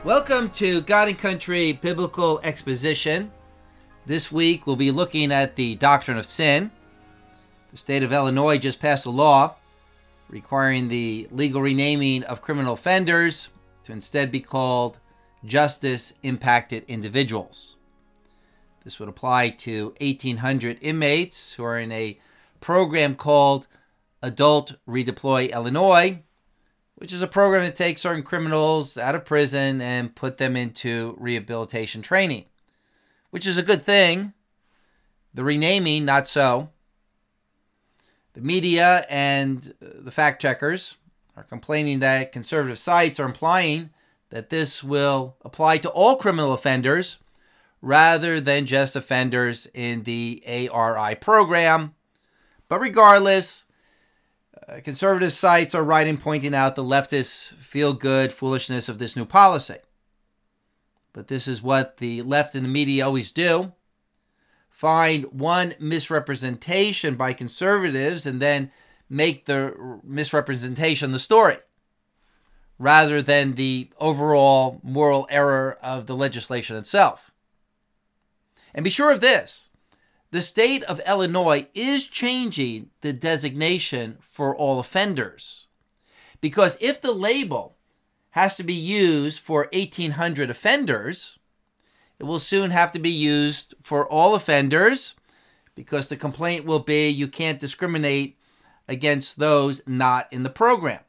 Welcome to God and Country Biblical Exposition. This week we'll be looking at the doctrine of sin. The state of Illinois just passed a law requiring the legal renaming of criminal offenders to instead be called justice-impacted individuals. This would apply to 1,800 inmates who are in a program called Adult Redeploy Illinois, which is a program that takes certain criminals out of prison and put them into rehabilitation training, which is a good thing. The renaming, not so. The media and the fact checkers are complaining that conservative sites are implying that this will apply to all criminal offenders rather than just offenders in the ARI program. But regardless, conservative sites are right in pointing out the leftist feel-good foolishness of this new policy. But this is what the left and the media always do. Find one misrepresentation by conservatives and then make the misrepresentation the story, rather than the overall moral error of the legislation itself. And be sure of this. The state of Illinois is changing the designation for all offenders. Because if the label has to be used for 1,800 offenders, it will soon have to be used for all offenders, because the complaint will be you can't discriminate against those not in the program.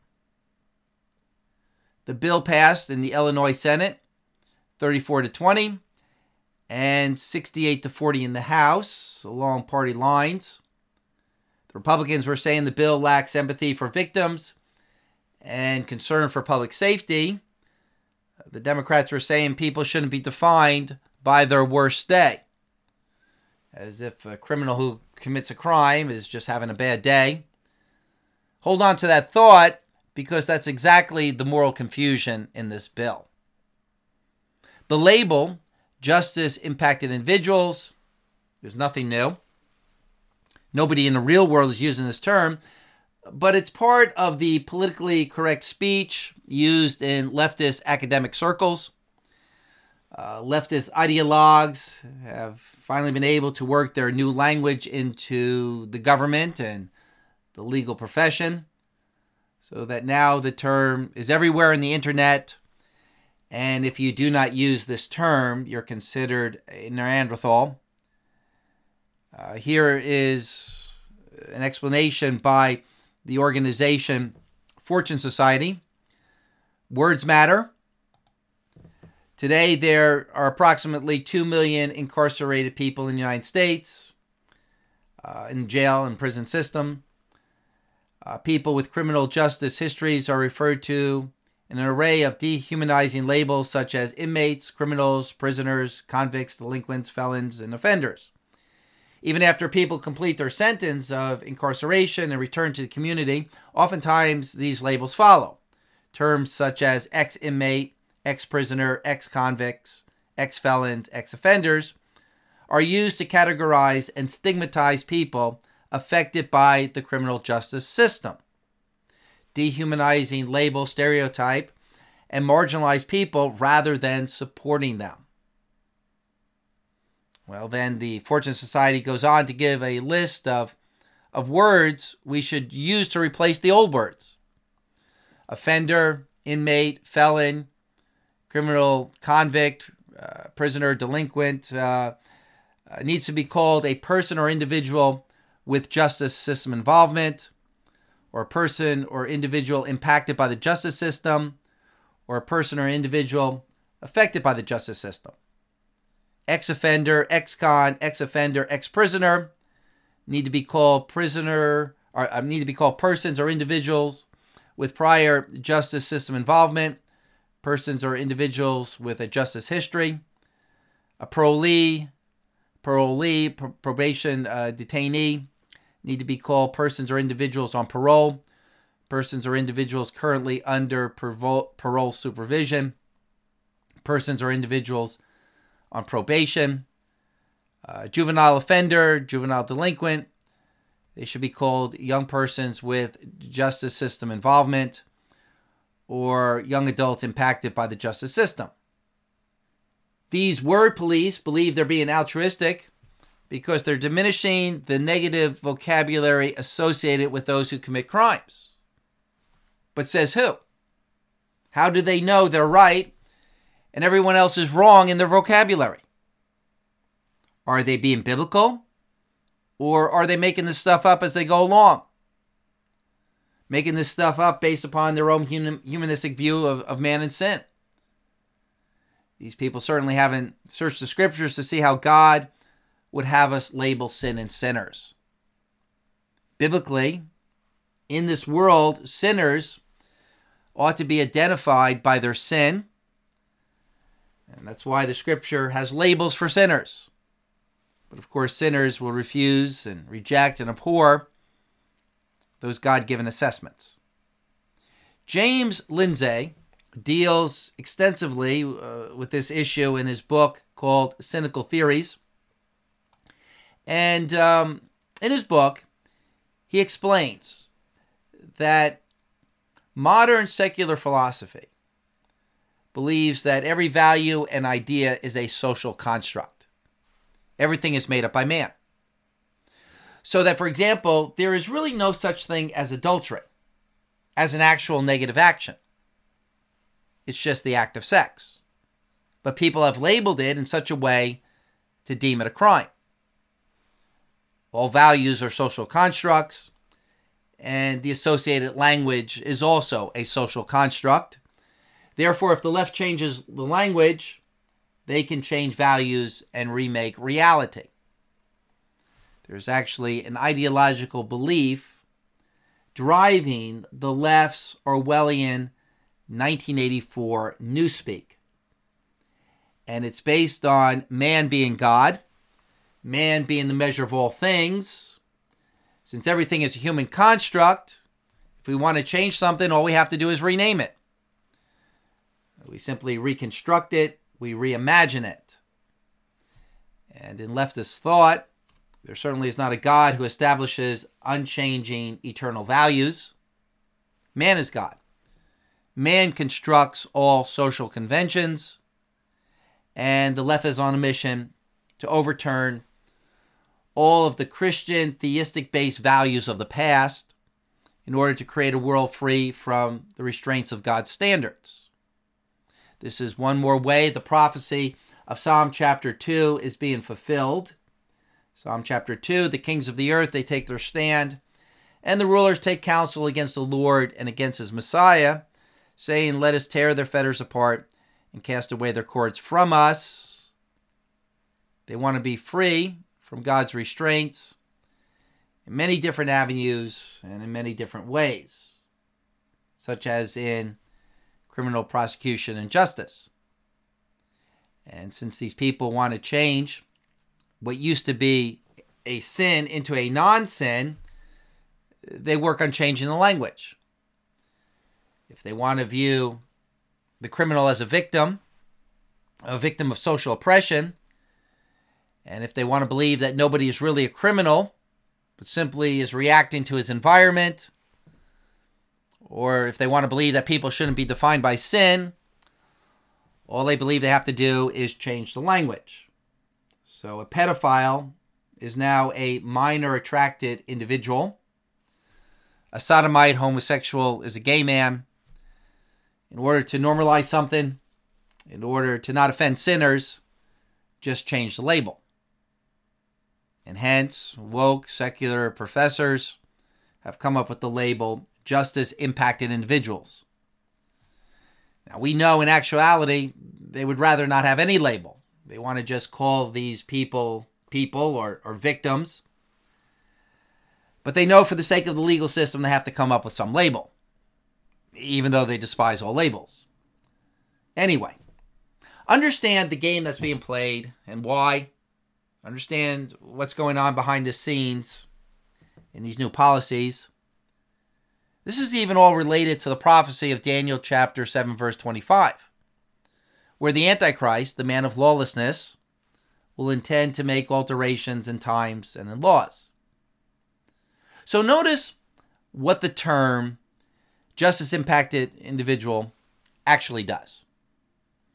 The bill passed in the Illinois Senate, 34-20. And 68-40 in the House, along party lines. The Republicans were saying the bill lacks empathy for victims and concern for public safety. The Democrats were saying people shouldn't be defined by their worst day, as if a criminal who commits a crime is just having a bad day. Hold on to that thought, because that's exactly the moral confusion in this bill. The label justice-impacted individuals is nothing new. Nobody in the real world is using this term, but it's part of the politically correct speech used in leftist academic circles. Leftist ideologues have finally been able to work their new language into the government and the legal profession, so that now the term is everywhere in the internet. And if you do not use this term, you're considered a Neanderthal. Here is an explanation by the organization Fortune Society. Words matter. Today, there are approximately 2 million incarcerated people in the United States, in jail and prison system. People with criminal justice histories are referred to an array of dehumanizing labels such as inmates, criminals, prisoners, convicts, delinquents, felons, and offenders. Even after people complete their sentence of incarceration and return to the community, oftentimes these labels follow. Terms such as ex-inmate, ex-prisoner, ex-convicts, ex-felons, ex-offenders are used to categorize and stigmatize people affected by the criminal justice system. Dehumanizing label, stereotype, and marginalize people rather than supporting them. Well, then the Fortune Society goes on to give a list of words we should use to replace the old words. Offender, inmate, felon, criminal, convict, prisoner, delinquent, needs to be called a person or individual with justice system involvement, or a person or individual impacted by the justice system, or a person or individual affected by the justice system. Ex-offender, ex-con, ex-offender, ex-prisoner need to be called persons or individuals with prior justice system involvement, persons or individuals with a justice history. A probation detainee need to be called persons or individuals on parole, persons or individuals currently under parole supervision, persons or individuals on probation. Juvenile offender, juvenile delinquent, they should be called young persons with justice system involvement, or young adults impacted by the justice system. These word police believe they're being altruistic because they're diminishing the negative vocabulary associated with those who commit crimes. But says who? How do they know they're right and everyone else is wrong in their vocabulary? Are they being biblical? Or are they making this stuff up as they go along? Making this stuff up based upon their own humanistic view of man and sin. These people certainly haven't searched the scriptures to see how God would have us label sin and sinners. Biblically, in this world, sinners ought to be identified by their sin. And that's why the scripture has labels for sinners. But of course, sinners will refuse and reject and abhor those God-given assessments. James Lindsay deals extensively with this issue in his book called Cynical Theories. And in his book, he explains that modern secular philosophy believes that every value and idea is a social construct. Everything is made up by man. So that, for example, there is really no such thing as adultery, as an actual negative action. It's just the act of sex. But people have labeled it in such a way to deem it a crime. All values are social constructs, and the associated language is also a social construct. Therefore, if the left changes the language, they can change values and remake reality. There's actually an ideological belief driving the left's Orwellian 1984 newspeak. And it's based on man being God, man being the measure of all things. Since everything is a human construct, if we want to change something, all we have to do is rename it. We simply reconstruct it, we reimagine it. And in leftist thought, there certainly is not a God who establishes unchanging eternal values. Man is God. Man constructs all social conventions, and the left is on a mission to overturn all of the Christian theistic-based values of the past in order to create a world free from the restraints of God's standards. This is one more way the prophecy of Psalm chapter 2 is being fulfilled. Psalm chapter 2, the kings of the earth, they take their stand, and the rulers take counsel against the Lord and against his Messiah, saying, "Let us tear their fetters apart and cast away their cords from us." They want to be free from God's restraints in many different avenues and in many different ways, such as in criminal prosecution and justice. And since these people want to change what used to be a sin into a non-sin, they work on changing the language. If they want to view the criminal as a victim of social oppression, and if they want to believe that nobody is really a criminal, but simply is reacting to his environment, or if they want to believe that people shouldn't be defined by sin, all they believe they have to do is change the language. So a pedophile is now a minor attracted individual. A sodomite homosexual is a gay man. In order to normalize something, in order to not offend sinners, just change the label. And hence, woke secular professors have come up with the label justice impacted individuals. Now, we know in actuality, they would rather not have any label. They want to just call these people or victims. But they know for the sake of the legal system, they have to come up with some label, even though they despise all labels. Anyway, understand the game that's being played and why. Understand what's going on behind the scenes in these new policies. This is even all related to the prophecy of Daniel chapter 7, verse 25, where the Antichrist, the man of lawlessness, will intend to make alterations in times and in laws. So notice what the term justice impacted individual actually does.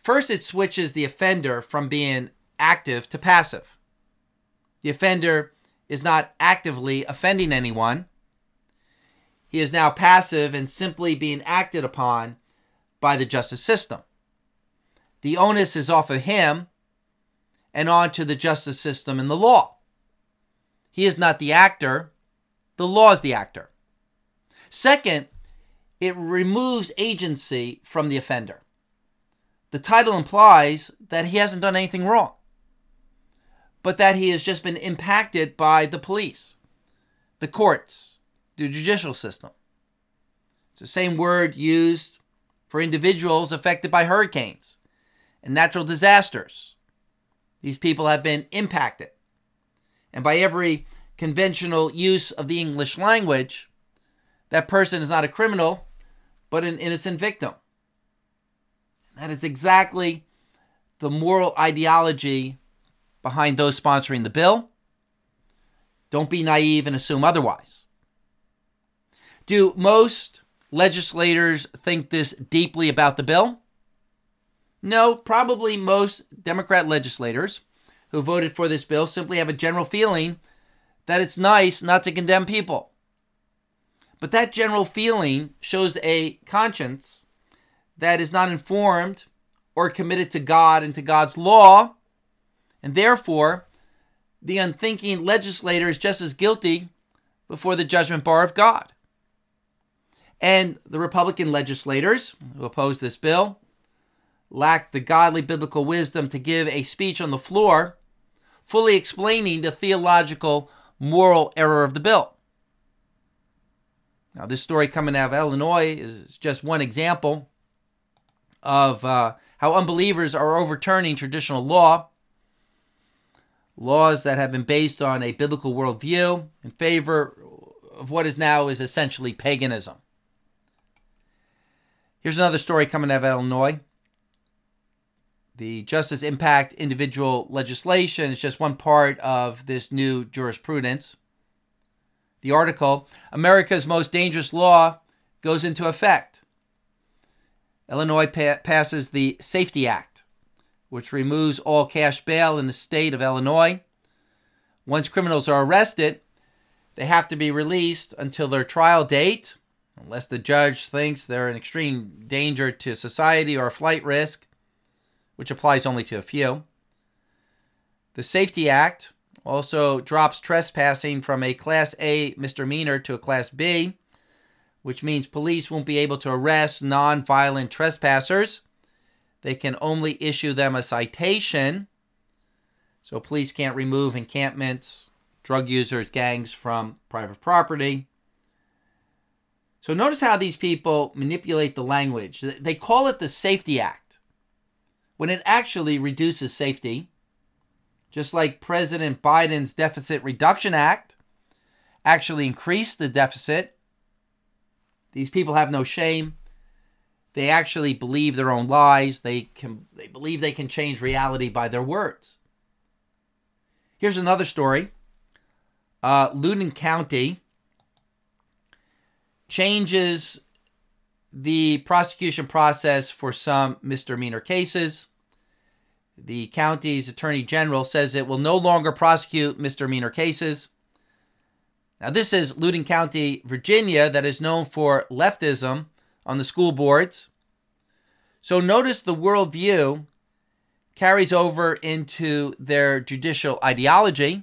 First, it switches the offender from being active to passive. The offender is not actively offending anyone. He is now passive and simply being acted upon by the justice system. The onus is off of him and on to the justice system and the law. He is not the actor. The law is the actor. Second, it removes agency from the offender. The title implies that he hasn't done anything wrong, but that he has just been impacted by the police, the courts, the judicial system. It's the same word used for individuals affected by hurricanes and natural disasters. These people have been impacted. And by every conventional use of the English language, that person is not a criminal, but an innocent victim. That is exactly the moral ideology behind those sponsoring the bill. Don't be naive and assume otherwise. Do most legislators think this deeply about the bill? No, probably most Democrat legislators who voted for this bill simply have a general feeling that it's nice not to condemn people. But that general feeling shows a conscience that is not informed or committed to God and to God's law, and therefore the unthinking legislator is just as guilty before the judgment bar of God. And the Republican legislators who opposed this bill lacked the godly biblical wisdom to give a speech on the floor fully explaining the theological moral error of the bill. Now, this story coming out of Illinois is just one example of how unbelievers are overturning traditional laws that have been based on a biblical worldview in favor of what is now is essentially paganism. Here's another story coming out of Illinois. The Justice Impact Individual legislation is just one part of this new jurisprudence. The article, America's Most Dangerous Law, goes into effect. Illinois passes the Safety Act, which removes all cash bail in the state of Illinois. Once criminals are arrested, they have to be released until their trial date, unless the judge thinks they're an extreme danger to society or a flight risk, which applies only to a few. The Safety Act also drops trespassing from a Class A misdemeanor to a Class B, which means police won't be able to arrest non-violent trespassers. They can only issue them a citation. So police can't remove encampments, drug users, gangs from private property. So notice how these people manipulate the language. They call it the Safety Act, when it actually reduces safety, just like President Biden's Deficit Reduction Act actually increased the deficit. These people have no shame. They actually believe their own lies. They believe they can change reality by their words. Here's another story. Loudoun County changes the prosecution process for some misdemeanor cases. The county's attorney general says it will no longer prosecute misdemeanor cases. Now, this is Loudoun County, Virginia, that is known for leftism on the school boards. So notice the worldview carries over into their judicial ideology.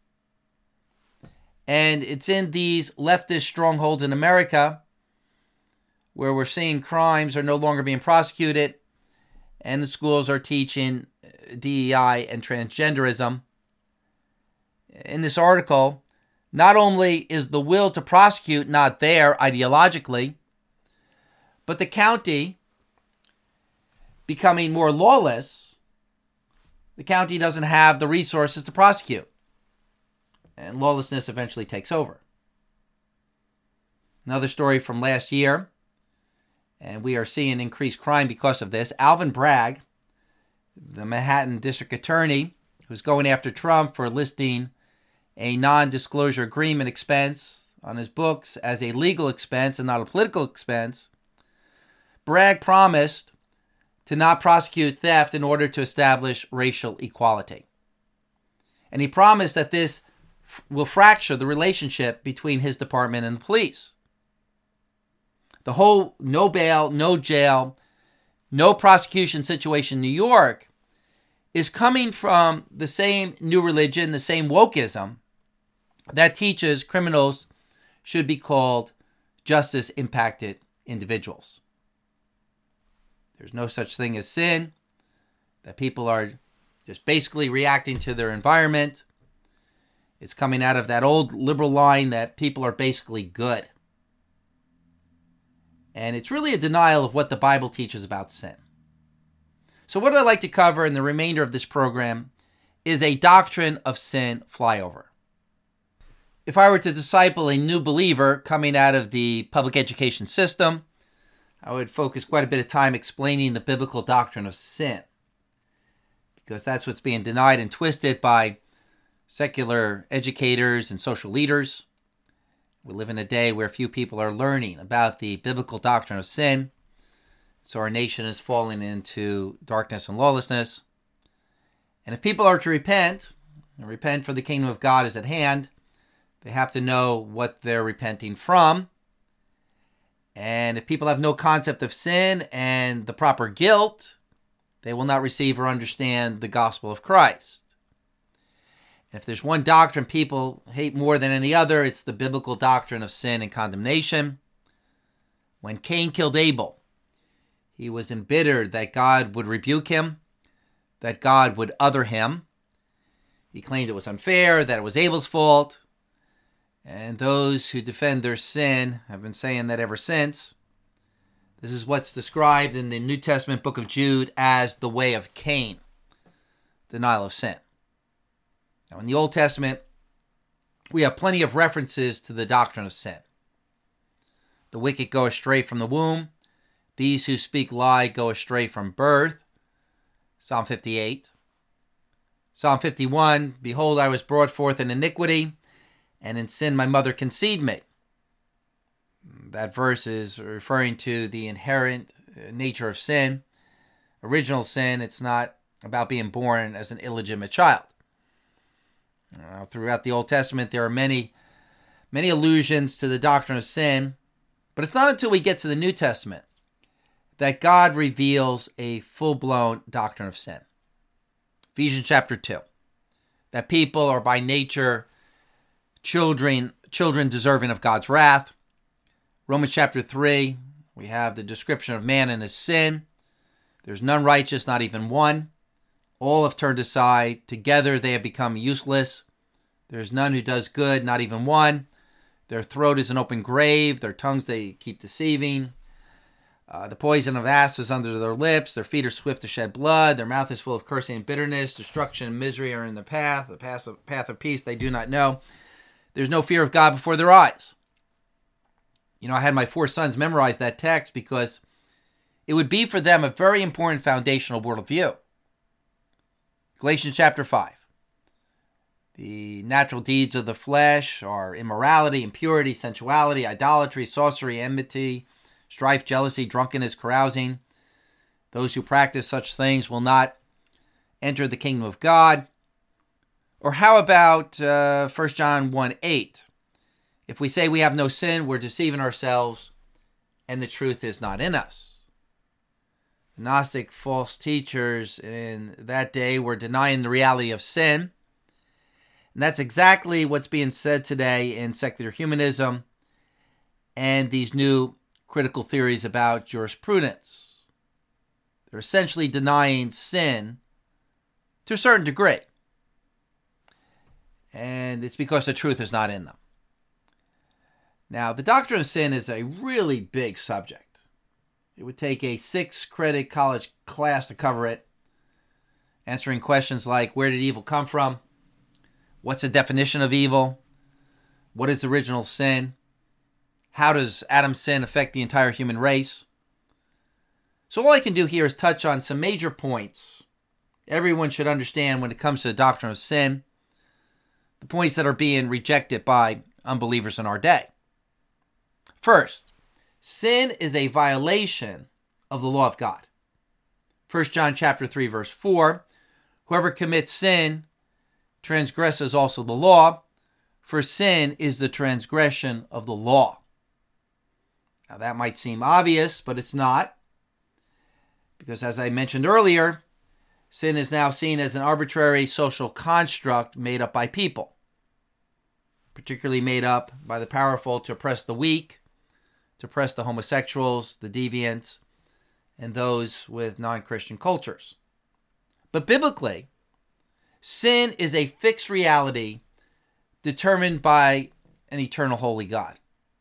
And it's in these leftist strongholds in America where we're seeing crimes are no longer being prosecuted and the schools are teaching DEI and transgenderism. In this article, not only is the will to prosecute not there ideologically, but the county becoming more lawless, the county doesn't have the resources to prosecute. And lawlessness eventually takes over. Another story from last year, and we are seeing increased crime because of this. Alvin Bragg, the Manhattan District Attorney, who's going after Trump for listing a non-disclosure agreement expense on his books as a legal expense and not a political expense. Bragg promised to not prosecute theft in order to establish racial equality. And he promised that this will fracture the relationship between his department and the police. The whole no bail, no jail, no prosecution situation in New York is coming from the same new religion, the same wokeism that teaches criminals should be called justice-impacted individuals. There's no such thing as sin, that people are just basically reacting to their environment. It's coming out of that old liberal line that people are basically good. And it's really a denial of what the Bible teaches about sin. So what I'd like to cover in the remainder of this program is a doctrine of sin flyover. If I were to disciple a new believer coming out of the public education system, I would focus quite a bit of time explaining the biblical doctrine of sin, because that's what's being denied and twisted by secular educators and social leaders. We live in a day where few people are learning about the biblical doctrine of sin, so our nation is falling into darkness and lawlessness. And if people are to repent, and repent for the kingdom of God is at hand, they have to know what they're repenting from. And if people have no concept of sin and the proper guilt, they will not receive or understand the gospel of Christ. And if there's one doctrine people hate more than any other, it's the biblical doctrine of sin and condemnation. When Cain killed Abel, he was embittered that God would rebuke him, that God would other him. He claimed it was unfair, that it was Abel's fault. And those who defend their sin have been saying that ever since. This is what's described in the New Testament book of Jude as the way of Cain, denial of sin. Now, in the Old Testament, we have plenty of references to the doctrine of sin. The wicked go astray from the womb. These who speak lie go astray from birth. Psalm 58. Psalm 51, behold, I was brought forth in iniquity, and in sin my mother conceived me. That verse is referring to the inherent nature of sin. Original sin, it's not about being born as an illegitimate child. Throughout the Old Testament, there are many allusions to the doctrine of sin, but it's not until we get to the New Testament that God reveals a full-blown doctrine of sin. Ephesians chapter 2, that people are by nature children deserving of God's wrath. Romans chapter 3, we have the description of man and his sin. There's none righteous, not even one. All have turned aside. Together they have become useless. There's none who does good, not even one. Their throat is an open grave. Their tongues they keep deceiving. The poison of asps is under their lips. Their feet are swift to shed blood. Their mouth is full of cursing and bitterness. Destruction and misery are in the path of peace they do not know. There's no fear of God before their eyes. You know, I had my 4 sons memorize that text because it would be for them a very important foundational worldview. Galatians chapter 5. The natural deeds of the flesh are immorality, impurity, sensuality, idolatry, sorcery, enmity, strife, jealousy, drunkenness, carousing. Those who practice such things will not enter the kingdom of God. Or how about 1 John 1:8? If we say we have no sin, we're deceiving ourselves, and the truth is not in us. Gnostic false teachers in that day were denying the reality of sin. And that's exactly what's being said today in secular humanism and these new critical theories about jurisprudence. They're essentially denying sin to a certain degree. And it's because the truth is not in them. Now, the doctrine of sin is a really big subject. It would take a 6-credit college class to cover it, answering questions like, where did evil come from? What's the definition of evil? What is original sin? How does Adam's sin affect the entire human race? So all I can do here is touch on some major points everyone should understand when it comes to the doctrine of sin, the points that are being rejected by unbelievers in our day. First, sin is a violation of the law of God. 1 John chapter 3, verse 4, whoever commits sin transgresses also the law, for sin is the transgression of the law. Now that might seem obvious, but it's not, because as I mentioned earlier, sin is now seen as an arbitrary social construct made up by people, particularly made up by the powerful to oppress the weak, to oppress the homosexuals, the deviants, and those with non-Christian cultures. But biblically, sin is a fixed reality determined by an eternal holy God.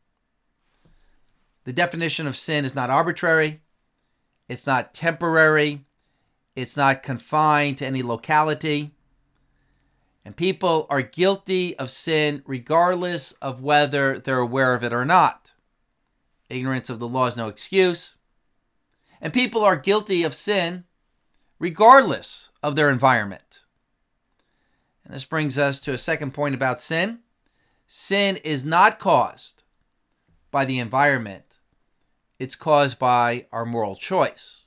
The definition of sin is not arbitrary, it's not temporary, it's not confined to any locality, and people are guilty of sin regardless of whether they're aware of it or not. Ignorance of the law is no excuse. And people are guilty of sin regardless of their environment. And this brings us to a second point about sin. Sin is not caused by the environment. It's caused by our moral choice.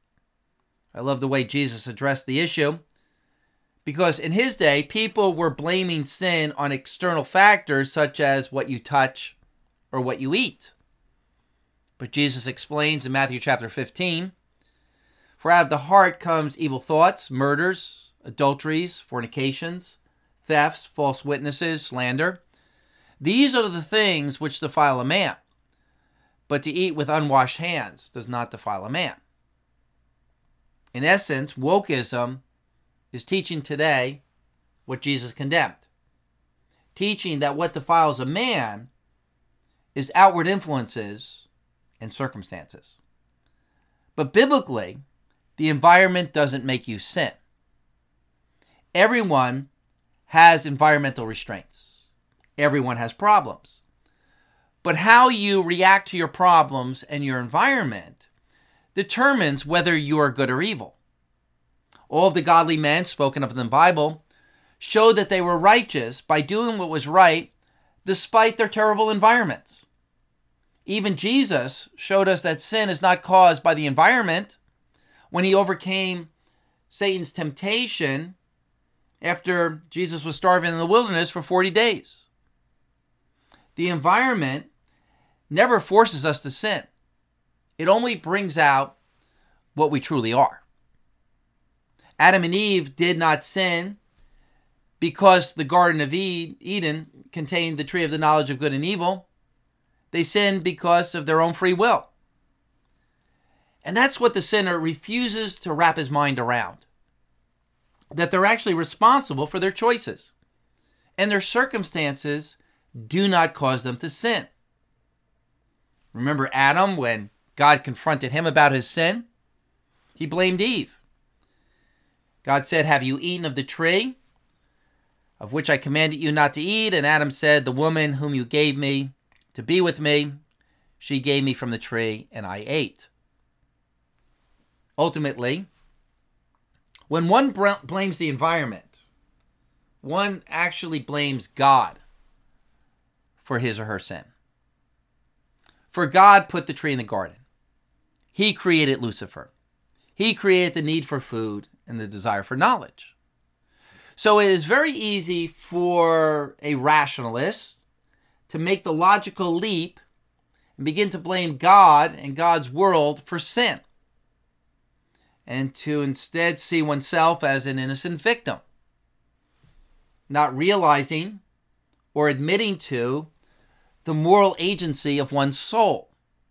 I love the way Jesus addressed the issue, because in his day, people were blaming sin on external factors such as what you touch or what you eat. But Jesus explains in Matthew chapter 15, for out of the heart comes evil thoughts, murders, adulteries, fornications, thefts, false witnesses, slander. These are the things which defile a man. But to eat with unwashed hands does not defile a man. In essence, wokeism is teaching today what Jesus condemned. Teaching that what defiles a man is outward influences and circumstances. But biblically, the environment doesn't make you sin. Everyone has environmental restraints. Everyone has problems. But how you react to your problems and your environment determines whether you are good or evil. All of the godly men spoken of in the Bible showed that they were righteous by doing what was right despite their terrible environments. Even Jesus showed us that sin is not caused by the environment when he overcame Satan's temptation after Jesus was starving in the wilderness for 40 days. The environment never forces us to sin. It only brings out what we truly are. Adam and Eve did not sin because the Garden of Eden contained the tree of the knowledge of good and evil. They sinned because of their own free will. And that's what the sinner refuses to wrap his mind around. That they're actually responsible for their choices. And their circumstances do not cause them to sin. Remember Adam, when God confronted him about his sin? He blamed Eve. God said, have you eaten of the tree of which I commanded you not to eat? And Adam said, the woman whom you gave me to be with me, she gave me from the tree, and I ate. Ultimately, when one blames the environment, one actually blames God for his or her sin. For God put the tree in the garden. He created Lucifer. He created the need for food and the desire for knowledge. So it is very easy for a rationalist to make the logical leap and begin to blame God and God's world for sin, and to instead see oneself as an innocent victim, not realizing or admitting to the moral agency of one's soul.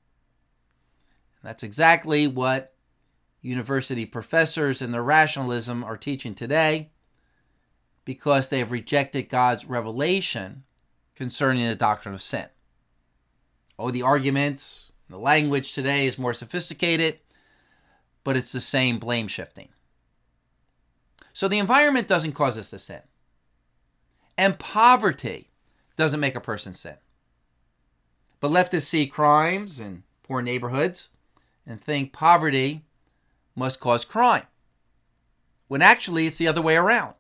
And that's exactly what university professors and their rationalism are teaching today, because they have rejected God's revelation concerning the doctrine of sin. Oh, the arguments, the language today is more sophisticated, but it's the same blame shifting. So the environment doesn't cause us to sin. And poverty doesn't make a person sin. But leftists see crimes in poor neighborhoods and think poverty must cause crime, when actually it's the other way around.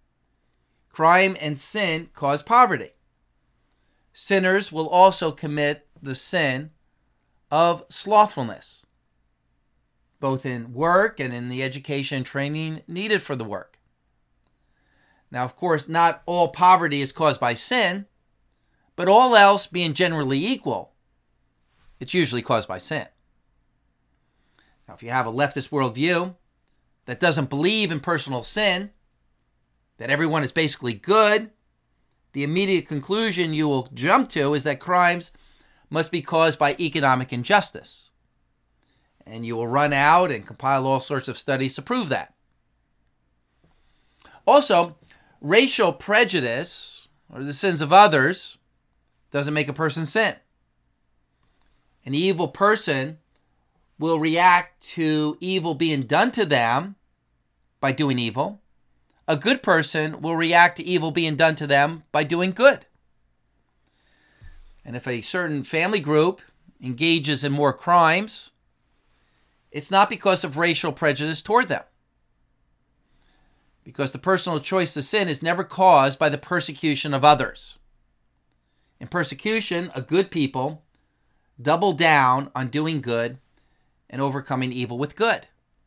Crime and sin cause poverty. Sinners will also commit the sin of slothfulness. both in work and in the education and training needed for the work. Now, of course, not all poverty is caused by sin, but all else being generally equal, it's usually caused by sin. Now, if you have a leftist worldview that doesn't believe in personal sin, that everyone is basically good, the immediate conclusion you will jump to is that crimes must be caused by economic injustice. And you will run out and compile all sorts of studies to prove that. Also, racial prejudice, or the sins of others, doesn't make a person sin. An evil person will react to evil being done to them by doing evil. A good person will react to evil being done to them by doing good. And if a certain family group engages in more crimes, it's not because of racial prejudice toward them. Because the personal choice to sin is never caused by the persecution of others. In persecution, a good people double down on doing good and overcoming evil with good.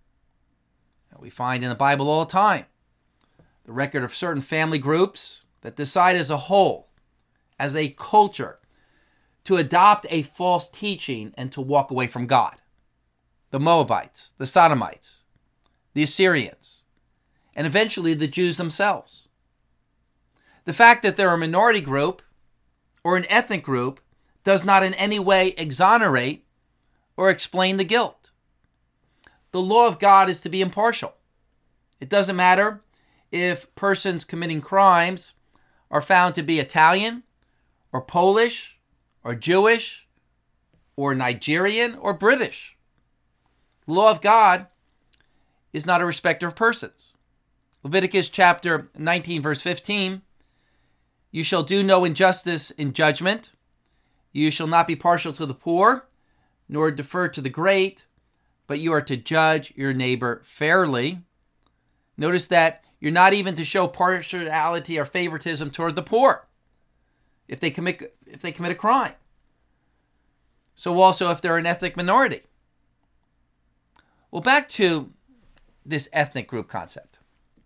We find in the Bible all the time the record of certain family groups that decide as a whole, as a culture, to adopt a false teaching and to walk away from God. The Moabites, the Sodomites, the Assyrians, and eventually the Jews themselves. The fact that they're a minority group or an ethnic group does not in any way exonerate or explain the guilt. The law of God is to be impartial. It doesn't matter if persons committing crimes are found to be Italian or Polish or Jewish or Nigerian or British. The law of God is not a respecter of persons. Leviticus chapter 19, verse 15, you shall do no injustice in judgment. You shall not be partial to the poor, nor defer to the great, but you are to judge your neighbor fairly. Notice that you're not even to show partiality or favoritism toward the poor if they commit a crime. So also if they're an ethnic minority. Well, back to this ethnic group concept.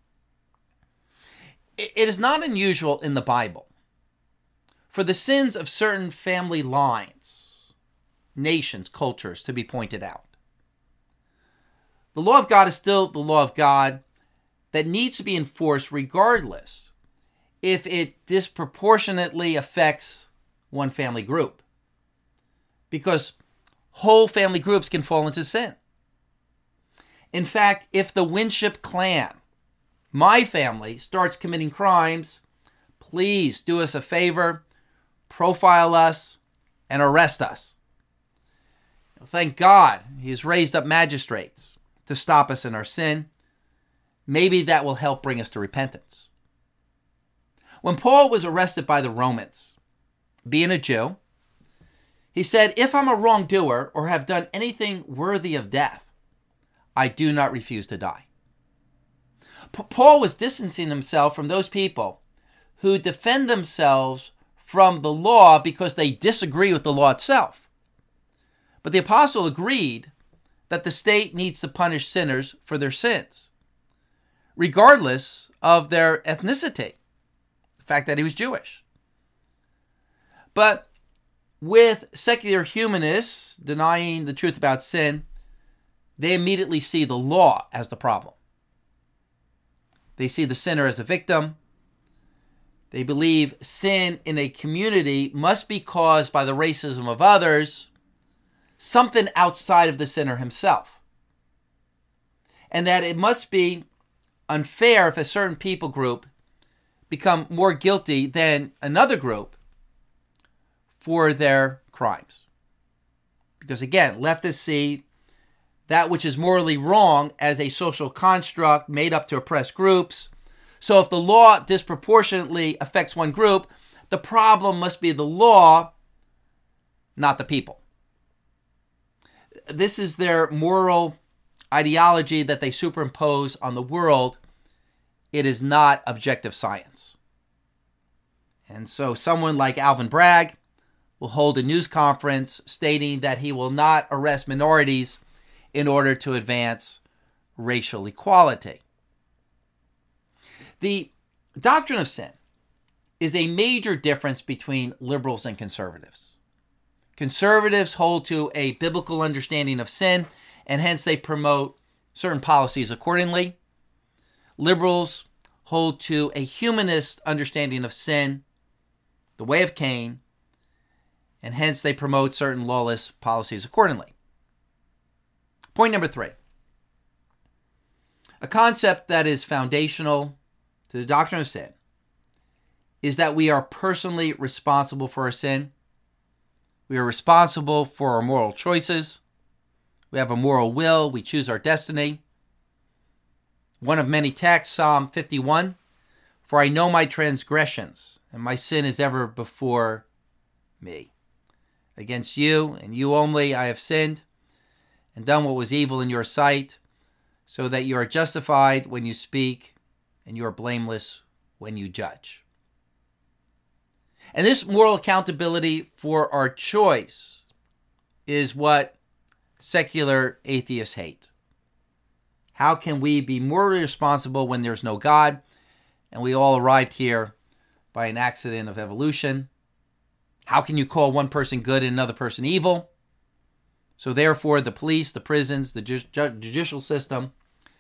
It is not unusual in the Bible for the sins of certain family lines, nations, cultures to be pointed out. The law of God is still the law of God that needs to be enforced regardless if it disproportionately affects one family group. Because whole family groups can fall into sin. In fact, if the Winship clan, my family, starts committing crimes, please do us a favor, profile us, and arrest us. Thank God He has raised up magistrates to stop us in our sin. Maybe that will help bring us to repentance. When Paul was arrested by the Romans, being a Jew, he said, if I'm a wrongdoer or have done anything worthy of death, I do not refuse to die. Paul was distancing himself from those people who defend themselves from the law because they disagree with the law itself. But the apostle agreed that the state needs to punish sinners for their sins, regardless of their ethnicity, the fact that he was Jewish. But with secular humanists denying the truth about sin, they immediately see the law as the problem. They see the sinner as a victim. They believe sin in a community must be caused by the racism of others, something outside of the sinner himself. And that it must be unfair if a certain people group become more guilty than another group for their crimes. Because again, leftists see that which is morally wrong as a social construct made up to oppress groups. So if the law disproportionately affects one group, the problem must be the law, not the people. This is their moral ideology that they superimpose on the world. It is not objective science. And so someone like Alvin Bragg will hold a news conference stating that he will not arrest minorities in order to advance racial equality. The doctrine of sin is a major difference between liberals and conservatives. Conservatives hold to a biblical understanding of sin, and hence they promote certain policies accordingly. Liberals hold to a humanist understanding of sin, the way of Cain, and hence they promote certain lawless policies accordingly. Point number 3. A concept that is foundational to the doctrine of sin is that we are personally responsible for our sin. We are responsible for our moral choices. We have a moral will. We choose our destiny. One of many texts, Psalm 51, "For I know my transgressions, and my sin is ever before me. Against you, and you only, I have sinned, and done what was evil in your sight, so that you are justified when you speak, and you are blameless when you judge." And this moral accountability for our choice is what secular atheists hate. How can we be morally responsible when there's no God, and we all arrived here by an accident of evolution? How can you call one person good and another person evil? So therefore, the police, the prisons, the judicial system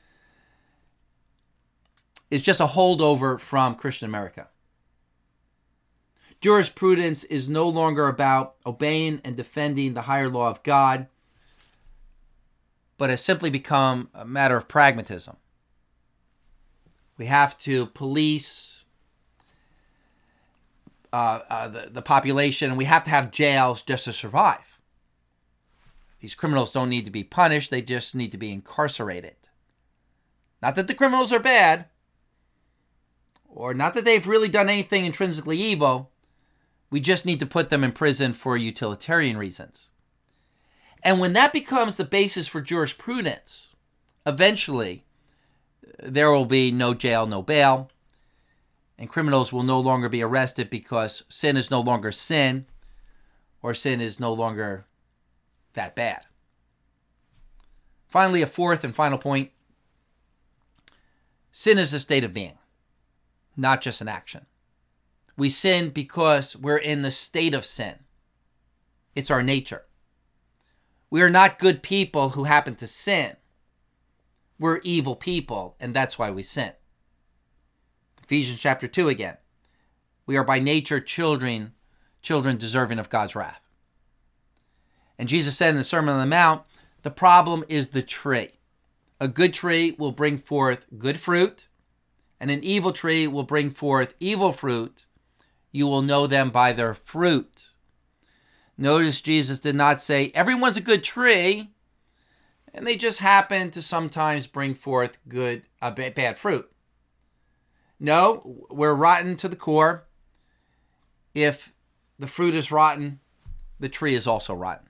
is just a holdover from Christian America. Jurisprudence is no longer about obeying and defending the higher law of God, but has simply become a matter of pragmatism. We have to police the population, and we have to have jails just to survive. These criminals don't need to be punished, they just need to be incarcerated. Not that the criminals are bad, or not that they've really done anything intrinsically evil. We just need to put them in prison for utilitarian reasons. And when that becomes the basis for jurisprudence, eventually there will be no jail, no bail, and criminals will no longer be arrested because sin is no longer sin, or sin is no longer that bad. Finally, a fourth and final point. Sin is a state of being, not just an action. We sin because we're in the state of sin. It's our nature. We are not good people who happen to sin. We're evil people, and that's why we sin. Ephesians chapter 2 again. We are by nature children deserving of God's wrath. And Jesus said in the Sermon on the Mount, the problem is the tree. A good tree will bring forth good fruit, and an evil tree will bring forth evil fruit. You will know them by their fruit. Notice Jesus did not say, everyone's a good tree, and they just happen to sometimes bring forth bad fruit. No, we're rotten to the core. If the fruit is rotten, the tree is also rotten.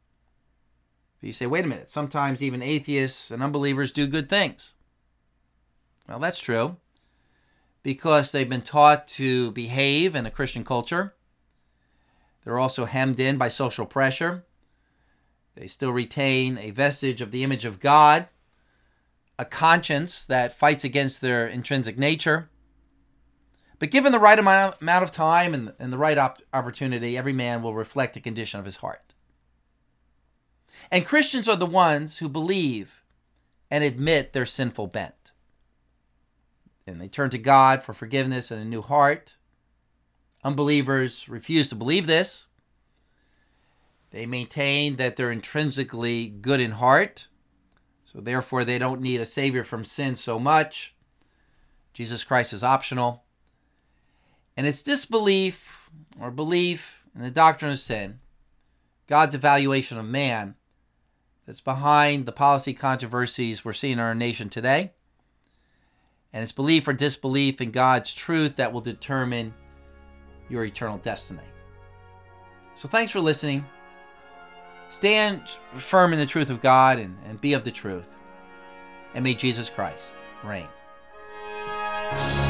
But you say, wait a minute, sometimes even atheists and unbelievers do good things. Well, that's true, because they've been taught to behave in a Christian culture. They're also hemmed in by social pressure. They still retain a vestige of the image of God, a conscience that fights against their intrinsic nature. But given the right amount of time and the right opportunity, every man will reflect the condition of his heart. And Christians are the ones who believe and admit their sinful bent. And they turn to God for forgiveness and a new heart. Unbelievers refuse to believe this. They maintain that they're intrinsically good in heart, so therefore they don't need a savior from sin so much. Jesus Christ is optional. And it's disbelief or belief in the doctrine of sin, God's evaluation of man, that's behind the policy controversies we're seeing in our nation today. And it's belief or disbelief in God's truth that will determine your eternal destiny. So thanks for listening. Stand firm in the truth of God and be of the truth. And may Jesus Christ reign.